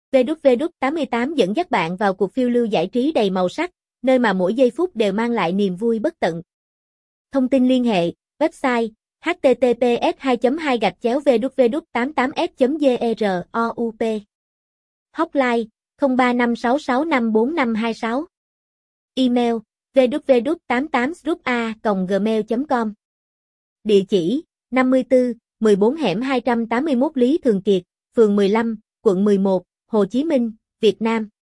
VV88 dẫn dắt bạn vào cuộc phiêu lưu giải trí đầy màu sắc, nơi mà mỗi giây phút đều mang lại niềm vui bất tận. Thông tin liên hệ, website https://www.88s.group. Hotline 0356654526. Email www.88groupa@gmail.com. Địa chỉ 54, 14 hẻm 281 Lý Thường Kiệt, phường 15, quận 11, Hồ Chí Minh, Việt Nam.